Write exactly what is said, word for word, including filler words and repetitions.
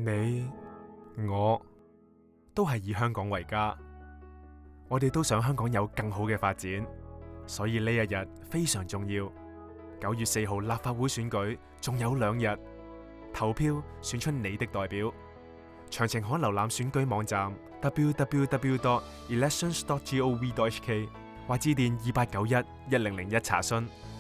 你、我都係以香港為家，我哋都想香港有更好嘅發展，所以呢一日非常重要。九月四號立法會選舉仲有兩日，投票選出你的代表。詳情可瀏覽選舉網站 double-u double-u double-u dot elections dot gov dot h k 或致電二八九一一零零一查詢。